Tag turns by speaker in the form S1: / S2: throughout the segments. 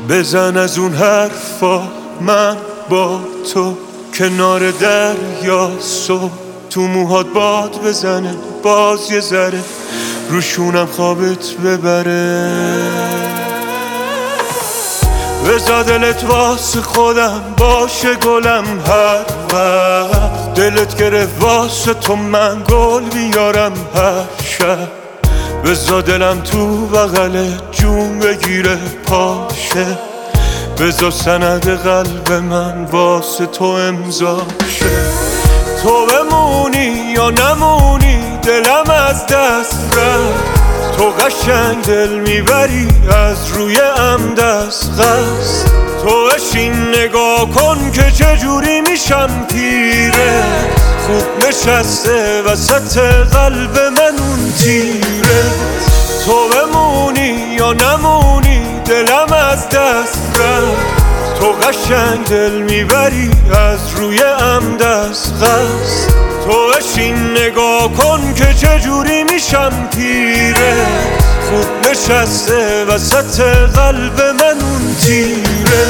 S1: بزن از اون حرفا، من با تو کنار دریا، صبح تو موهات باد بزنه، باز یه ذره روشونم خوابت ببره. بذار دلت واسه خودم باشه گلم، هر وقت دلت گرفت واسه تو من گل بیارم هر شب. بذار دلم تو بغل جون بگیره پاشه، بذار سند قلب من واسه تو امضا شه. تو بمونی یا نمونی دلم از دست رفت، تو قشنگ دل میبری از روی دست قصد. تو بشین نگاه کن که چجوری میشم پیره، خوب نشسته وسط قلب من اون تیره. تو بمونی یا نمونی دلم از دست رفت، تو قشنگ دل میبری از روی دست قصد. تو بشین نگاه کن که چجوری میشم پیره، خوب نشسته وسط قلب من اون تیره.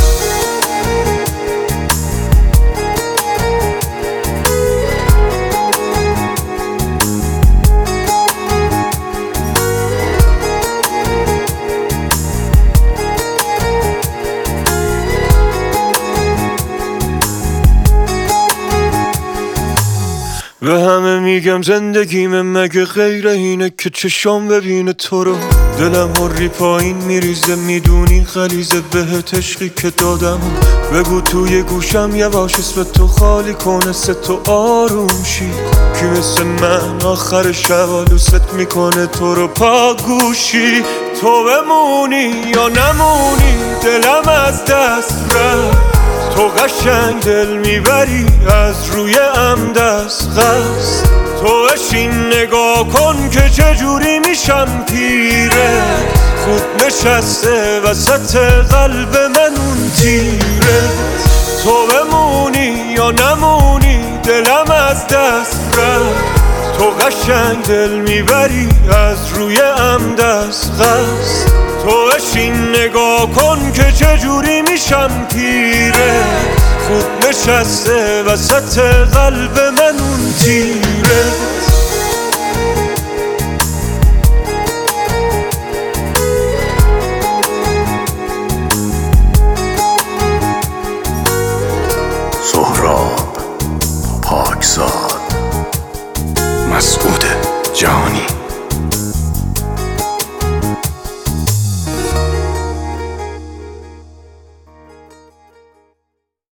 S1: به همه میگم زندگیم مگه غیر اینه که چشام ببینه تو رو. دلم هری پایین میریزه، میدونی غلیظه بهت عشقی که دادم. بگو توی گوشم یواش اسم تو خالی کنه، تو آروم شی که مثل من آخر شب آلوست میکنه تو رو پاگوشی. تو بمونی یا نمونی دلم از دست رفت، تو قشنگ دل میبری از روی دست قصد. تو بشین نگاه کن که چجوری میشم پیره، خوب نشسته وسط قلب من اون تیره. تو بمونی یا نمونی دلم از دست رفت، تو قشنگ دل میبری از روی دست قصد. تو بشین نگاه کن که چجوری میشم پیره، خوب نشسته وسط قلب من اون تیره.
S2: سهراب پاکزاد، مسعود جهانی.